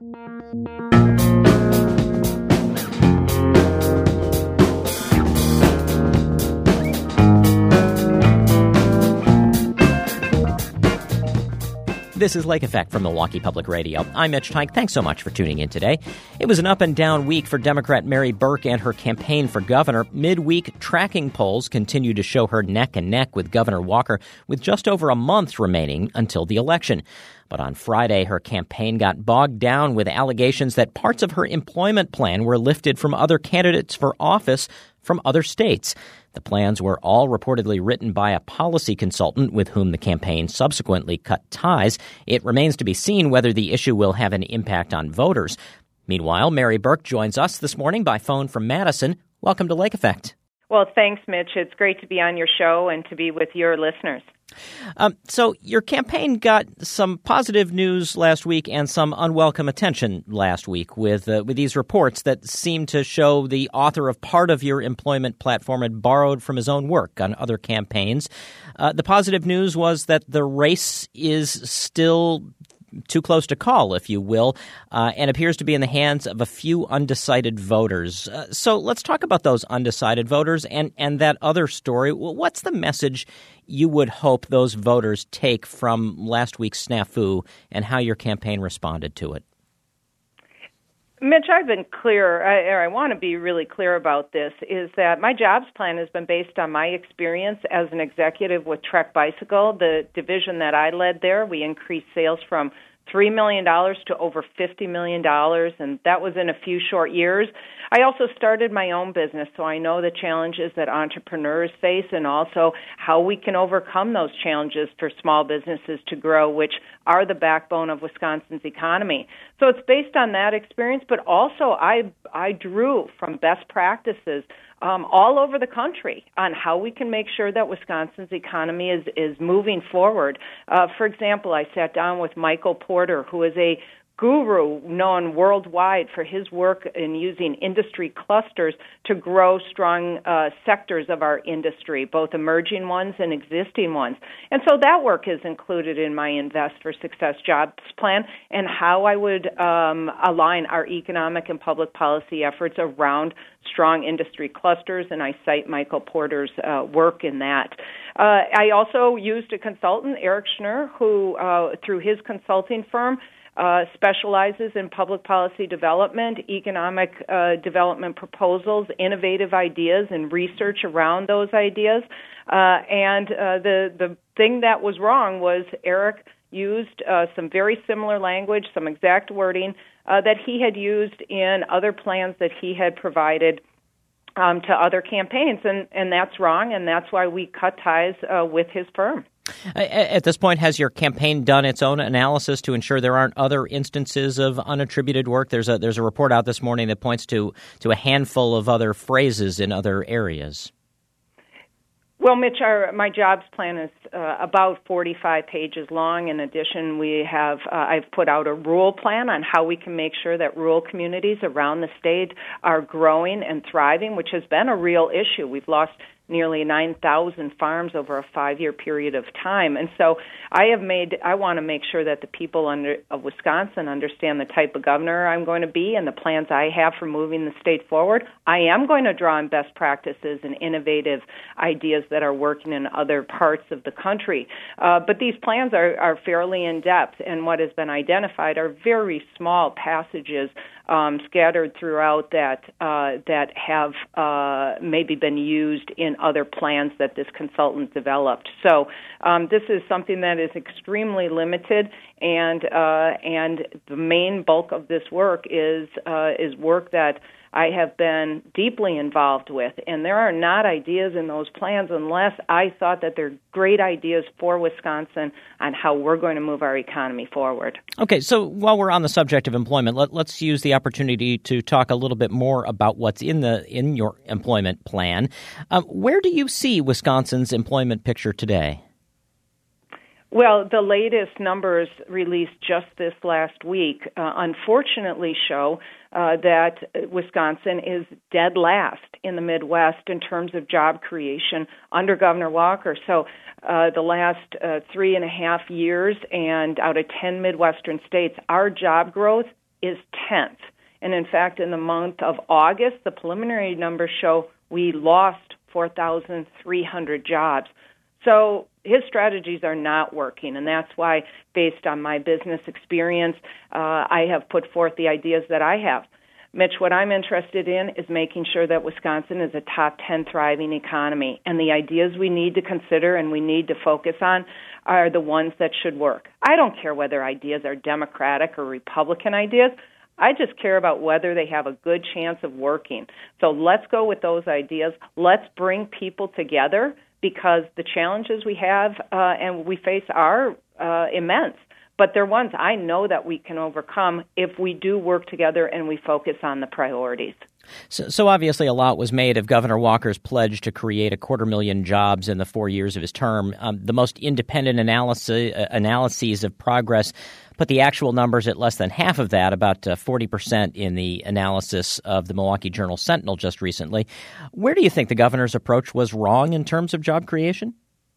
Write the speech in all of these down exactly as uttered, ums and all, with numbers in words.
This is Lake Effect from Milwaukee Public Radio. I'm Mitch Teich. Thanks so much for tuning in today. It was an up-and-down week for Democrat Mary Burke and her campaign for governor. Midweek tracking polls continue to show her neck and neck with Governor Walker, with just over a month remaining until the election. But on Friday, her campaign got bogged down with allegations that parts of her employment plan were lifted from other candidates for office from other states. The plans were all reportedly written by a policy consultant with whom the campaign subsequently cut ties. It remains to be seen whether the issue will have an impact on voters. Meanwhile, Mary Burke joins us this morning by phone from Madison. Welcome to Lake Effect. Well, thanks, Mitch. It's great to be on your show and to be with your listeners. Um, so your campaign got some positive news last week and some unwelcome attention last week with uh, with these reports that seem to show the author of part of your employment platform had borrowed from his own work on other campaigns. Uh, the positive news was that the race is still too close to call, if you will, uh, and appears to be in the hands of a few undecided voters. Uh, so let's talk about those undecided voters and, and that other story. What's the message you would hope those voters take from last week's snafu and how your campaign responded to it? Mitch, I've been clear, I, or I want to be really clear about this, is that my jobs plan has been based on my experience as an executive with Trek Bicycle, the division that I led there. We increased sales from three million dollars to over fifty million dollars, and that was in a few short years. I also started my own business, so I know the challenges that entrepreneurs face and also how we can overcome those challenges for small businesses to grow, which are the backbone of Wisconsin's economy. So it's based on that experience, but also I I drew from best practices um, all over the country on how we can make sure that Wisconsin's economy is, is moving forward. Uh, for example, I sat down with Michael Porter, who is a guru known worldwide for his work in using industry clusters to grow strong uh, sectors of our industry, both emerging ones and existing ones. And so that work is included in my Invest for Success jobs plan and how I would um, align our economic and public policy efforts around strong industry clusters, and I cite Michael Porter's uh, work in that. Uh, I also used a consultant, Eric Schnur, who, uh, through his consulting firm, Uh, specializes in public policy development, economic uh, development proposals, innovative ideas, and research around those ideas. Uh, and uh, the, the thing that was wrong was Eric used uh, some very similar language, some exact wording uh, that he had used in other plans that he had provided um, to other campaigns. And, and that's wrong, and that's why we cut ties uh, with his firm. At this point, has your campaign done its own analysis to ensure there aren't other instances of unattributed work? There's a there's a report out this morning that points to, to a handful of other phrases in other areas. Well, Mitch, our, my jobs plan is uh, about forty-five pages long. In addition, we have uh, I've put out a rural plan on how we can make sure that rural communities around the state are growing and thriving, which has been a real issue. We've lost nearly nine thousand farms over a five-year period of time. And so I have made, I want to make sure that the people under, of Wisconsin understand the type of governor I'm going to be and the plans I have for moving the state forward. I am going to draw on best practices and innovative ideas that are working in other parts of the country. Uh, but these plans are, are fairly in-depth, and what has been identified are very small passages Um, scattered throughout that uh, that have uh, maybe been used in other plans that this consultant developed. So um, this is something that is extremely limited, and uh, and the main bulk of this work is uh, is work that I have been deeply involved with, and there are not ideas in those plans unless I thought that they're great ideas for Wisconsin on how we're going to move our economy forward. Okay, so while we're on the subject of employment, let, let's use the opportunity to talk a little bit more about what's in the in your employment plan. Um, where do you see Wisconsin's employment picture today? Well, the latest numbers released just this last week, uh, unfortunately, show uh, that Wisconsin is dead last in the Midwest in terms of job creation under Governor Walker. So uh, the last uh, three and a half years, and out of ten Midwestern states, our job growth is tenth. And in fact, in the month of August, the preliminary numbers show we lost four thousand three hundred jobs. So his strategies are not working, and that's why, based on my business experience, uh, I have put forth the ideas that I have. Mitch, what I'm interested in is making sure that Wisconsin is a top ten thriving economy, and the ideas we need to consider and we need to focus on are the ones that should work. I don't care whether ideas are Democratic or Republican ideas. I just care about whether they have a good chance of working. So let's go with those ideas. Let's bring people together, because the challenges we have uh, and we face are uh, immense. But they're ones I know that we can overcome if we do work together and we focus on the priorities. So, so obviously a lot was made of Governor Walker's pledge to create a quarter million jobs in the four years of his term. Um, the most independent analysis, uh, analyses of progress put the actual numbers at less than half of that, about uh, forty percent in the analysis of the Milwaukee Journal-Sentinel just recently. Where do you think the governor's approach was wrong in terms of job creation?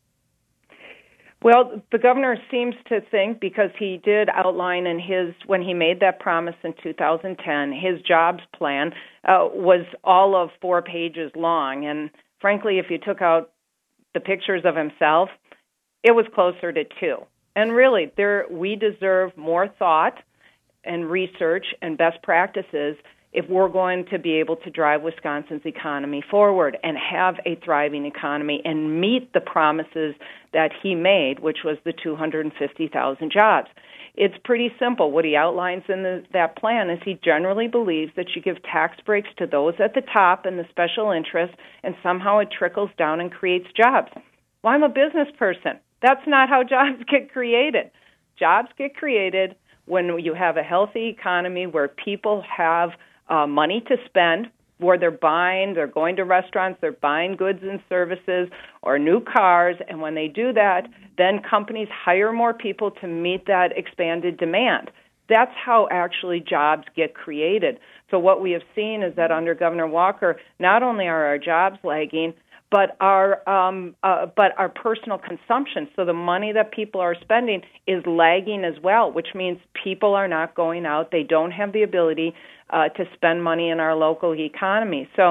Well, the governor seems to think, because he did outline in his, when he made that promise in two thousand ten, his jobs plan uh, was all of four pages long. And frankly, if you took out the pictures of himself, it was closer to two. And really, there we deserve more thought and research and best practices if we're going to be able to drive Wisconsin's economy forward and have a thriving economy and meet the promises that he made, which was the two hundred fifty thousand jobs. It's pretty simple. What he outlines in the, that plan is he generally believes that you give tax breaks to those at the top and the special interests, and somehow it trickles down and creates jobs. Well, I'm a business person. That's not how jobs get created. Jobs get created when you have a healthy economy where people have Uh, money to spend, where they're buying, they're going to restaurants, they're buying goods and services or new cars, and when they do that, then companies hire more people to meet that expanded demand. That's how actually jobs get created. So what we have seen is that under Governor Walker, not only are our jobs lagging, but our um, uh, but our personal consumption, so the money that people are spending, is lagging as well, which means people are not going out. They don't have the ability uh, to spend money in our local economy. So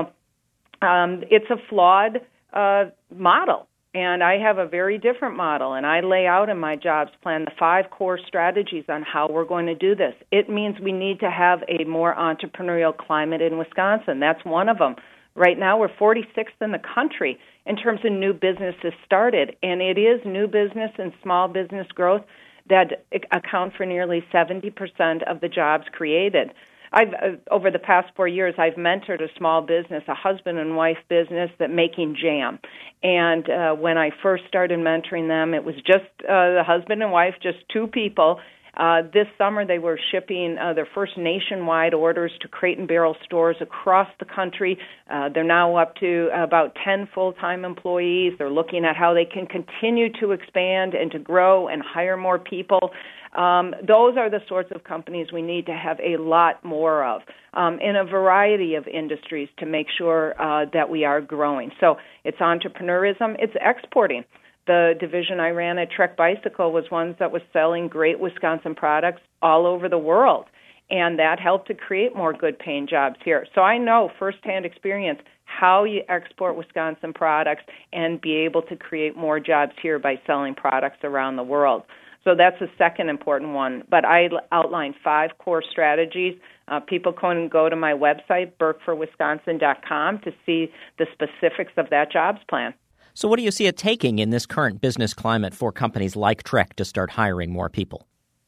um, it's a flawed uh, model, and I have a very different model, and I lay out in my jobs plan the five core strategies on how we're going to do this. It means we need to have a more entrepreneurial climate in Wisconsin. That's one of them. Right now, we're forty-sixth in the country in terms of new businesses started, and it is new business and small business growth that account for nearly seventy percent of the jobs created. I've uh, over the past four years, I've mentored a small business, a husband and wife business that making jam. And uh, when I first started mentoring them, it was just uh, the husband and wife, just two people. Uh, this summer, they were shipping uh, their first nationwide orders to Crate and Barrel stores across the country. Uh, they're now up to about ten full-time employees. They're looking at how they can continue to expand and to grow and hire more people. Um, those are the sorts of companies we need to have a lot more of um, in a variety of industries to make sure uh, that we are growing. So it's entrepreneurism, it's exporting. The division I ran at Trek Bicycle was one that was selling great Wisconsin products all over the world, and that helped to create more good-paying jobs here. So I know firsthand experience how you export Wisconsin products and be able to create more jobs here by selling products around the world. So that's the second important one. But I outlined five core strategies. Uh, people can go to my website, burke for wisconsin dot com, to see the specifics of that jobs plan. So what do you see it taking in this current business climate for companies like Trek to start hiring more people?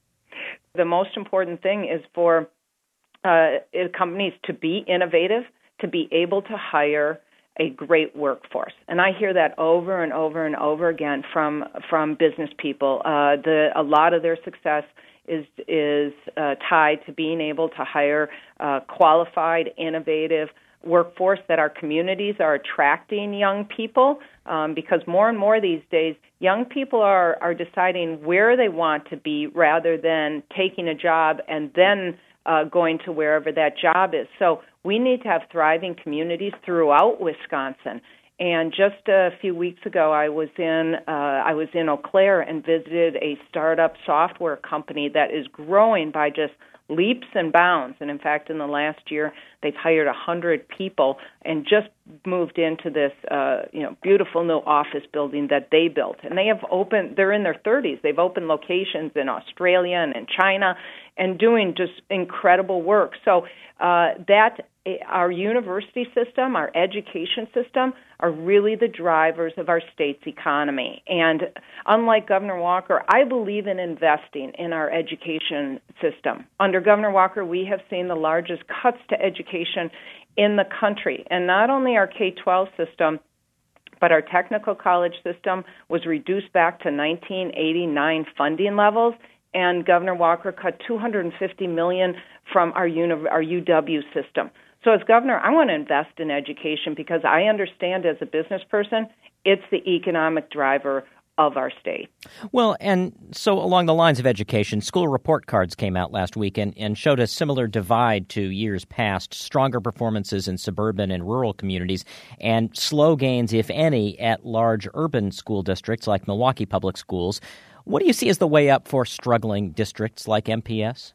The most important thing is for uh, companies to be innovative, to be able to hire a great workforce. And I hear that over and over and over again from from business people. Uh, the a lot of their success is is uh, tied to being able to hire uh, qualified, innovative workforce, that our communities are attracting young people, um, because more and more these days, young people are, are deciding where they want to be rather than taking a job and then uh, going to wherever that job is. So we need to have thriving communities throughout Wisconsin. And just a few weeks ago, I was in uh, I was in Eau Claire and visited a startup software company that is growing by just leaps and bounds. And in fact, in the last year, they've hired one hundred people and just moved into this, uh, you know, beautiful new office building that they built. And they have opened, they're in their thirties. They've opened locations in Australia and in China and doing just incredible work. So uh, that our university system, our education system, are really the drivers of our state's economy. And unlike Governor Walker, I believe in investing in our education system. Under Governor Walker, we have seen the largest cuts to education in the country. And not only our K twelve system, but our technical college system was reduced back to nineteen eighty-nine funding levels, and Governor Walker cut two hundred fifty million dollars from our, uni- our U W system. So as governor, I want to invest in education because I understand as a business person, it's the economic driver of our state. Well, and so along the lines of education, school report cards came out last week and, and showed a similar divide to years past, stronger performances in suburban and rural communities, and slow gains, if any, at large urban school districts like Milwaukee Public Schools. What do you see as the way up for struggling districts like M P S?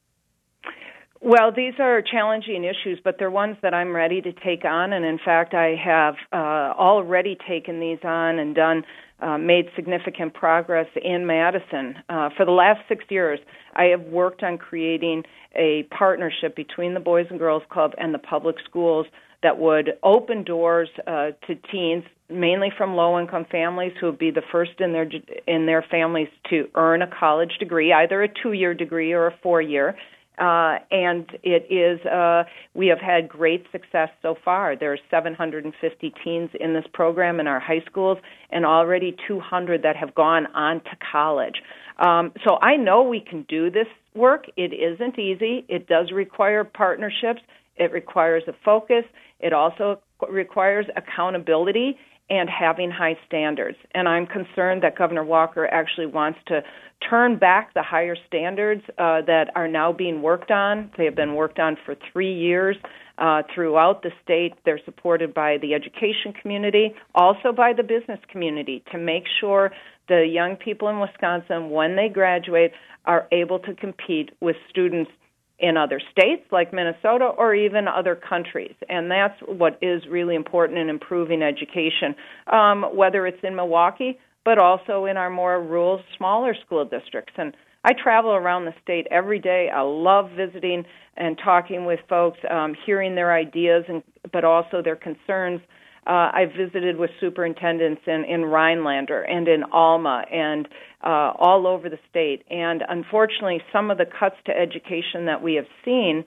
Well, these are challenging issues, but they're ones that I'm ready to take on. And in fact, I have uh, already taken these on and done, uh, made significant progress in Madison. Uh, for the last six years, I have worked on creating a partnership between the Boys and Girls Club and the public schools that would open doors uh, to teens, mainly from low-income families, who would be the first in their in their families to earn a college degree, either a two-year degree or a four-year. Uh, and it is, uh, we have had great success so far. There are seven hundred fifty teens in this program in our high schools and already two hundred that have gone on to college. Um, so I know we can do this work. It isn't easy. It does require partnerships. It requires a focus. It also requires accountability and having high standards. And I'm concerned that Governor Walker actually wants to turn back the higher standards uh, that are now being worked on. They have been worked on for three years uh, throughout the state. They're supported by the education community, also by the business community, to make sure the young people in Wisconsin, when they graduate, are able to compete with students in other states like Minnesota or even other countries. And that's what is really important in improving education, um, whether it's in Milwaukee, but also in our more rural, smaller school districts. And I travel around the state every day. I love visiting and talking with folks, um, hearing their ideas, and but also their concerns. Uh, I've visited with superintendents in, in Rhinelander and in Alma and uh, all over the state. And unfortunately, some of the cuts to education that we have seen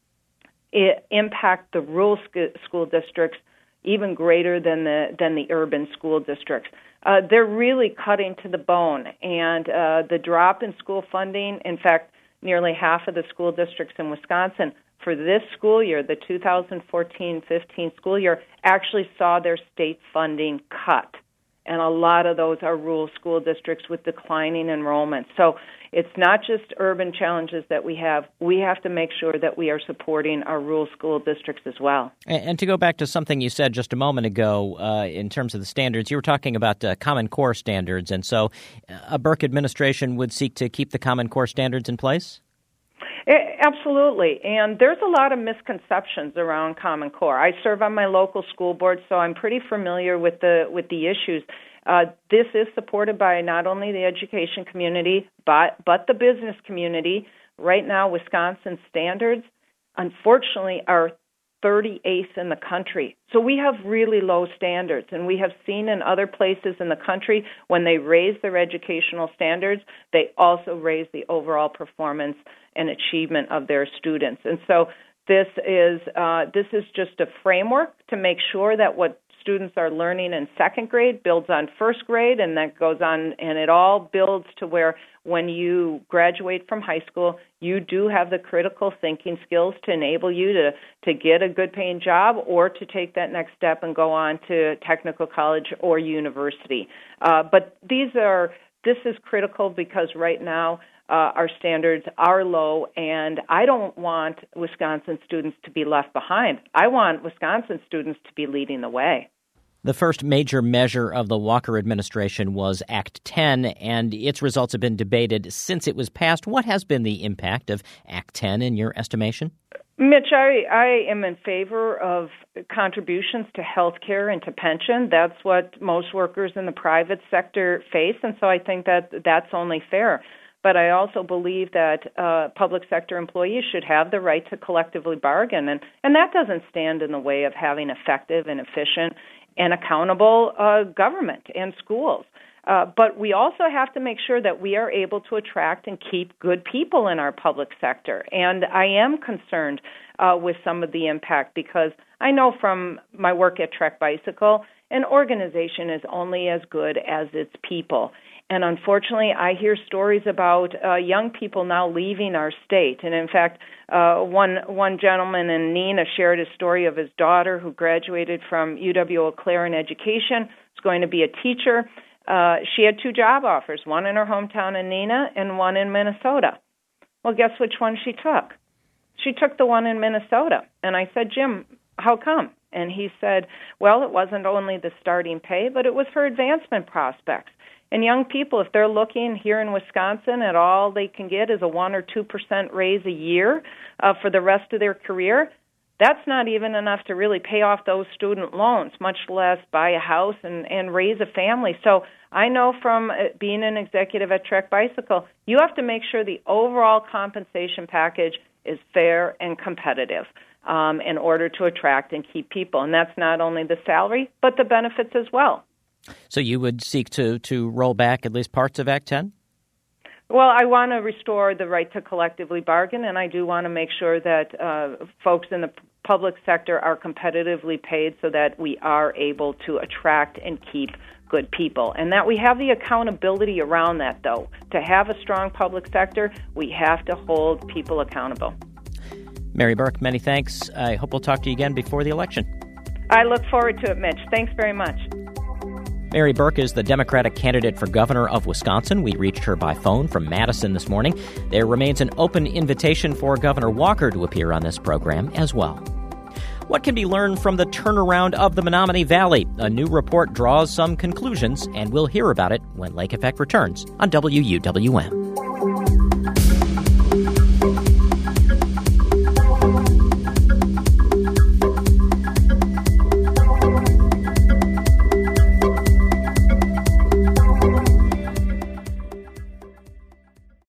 it impact the rural sc- school districts even greater than the than the urban school districts. Uh, they're really cutting to the bone. And uh, the drop in school funding, in fact, nearly half of the school districts in Wisconsin for this school year, the two thousand fourteen fifteen school year, actually saw their state funding cut. And a lot of those are rural school districts with declining enrollment. So it's not just urban challenges that we have. We have to make sure that we are supporting our rural school districts as well. And, and to go back to something you said just a moment ago uh, in terms of the standards, you were talking about uh, Common Core standards. And so a Burke administration would seek to keep the Common Core standards in place? Absolutely, and there's a lot of misconceptions around Common Core. I serve on my local school board, so I'm pretty familiar with the with the issues. Uh, this is supported by not only the education community, but but the business community. Right now, Wisconsin standards, unfortunately, are thirty-eighth in the country. So we have really low standards, and we have seen in other places in the country when they raise their educational standards, they also raise the overall performance and achievement of their students. And so this is uh, this is just a framework to make sure that what students are learning in second grade builds on first grade, and that goes on, and it all builds to where when you graduate from high school, you do have the critical thinking skills to enable you to, to get a good paying job or to take that next step and go on to technical college or university. Uh, but these are this is critical because right now uh, our standards are low, and I don't want Wisconsin students to be left behind. I want Wisconsin students to be leading the way. The first major measure of the Walker administration was Act ten, and its results have been debated since it was passed. What has been the impact of Act ten in your estimation? Mitch, I, I am in favor of contributions to health care and to pension. That's what most workers in the private sector face, and so I think that that's only fair. But I also believe that uh, public sector employees should have the right to collectively bargain, and, and that doesn't stand in the way of having effective and efficient and accountable uh, government and schools. Uh, but we also have to make sure that we are able to attract and keep good people in our public sector. And I am concerned uh, with some of the impact because I know from my work at Trek Bicycle, an organization is only as good as its people. And unfortunately, I hear stories about uh, young people now leaving our state. And in fact, uh, one one gentleman in Neenah shared a story of his daughter who graduated from U W Eau Claire in education, is going to be a teacher. Uh, she had two job offers, one in her hometown in Neenah and one in Minnesota. Well, guess which one she took? She took the one in Minnesota. And I said, Jim, how come? And he said, well, it wasn't only the starting pay, but it was her advancement prospects. And young people, if they're looking here in Wisconsin at all they can get is a one or two percent raise a year uh, for the rest of their career, that's not even enough to really pay off those student loans, much less buy a house and, and raise a family. So I know from being an executive at Trek Bicycle, you have to make sure the overall compensation package is fair and competitive um, in order to attract and keep people. And that's not only the salary, but the benefits as well. So you would seek to, to roll back at least parts of Act ten? Well, I want to restore the right to collectively bargain, and I do want to make sure that uh, folks in the public sector are competitively paid so that we are able to attract and keep good people, and that we have the accountability around that, though. To have a strong public sector, we have to hold people accountable. Mary Burke, many thanks. I hope we'll talk to you again before the election. I look forward to it, Mitch. Thanks very much. Mary Burke is the Democratic candidate for governor of Wisconsin. We reached her by phone from Madison this morning. There remains an open invitation for Governor Walker to appear on this program as well. What can be learned from the turnaround of the Menominee Valley? A new report draws some conclusions, and we'll hear about it when Lake Effect returns on W U W M.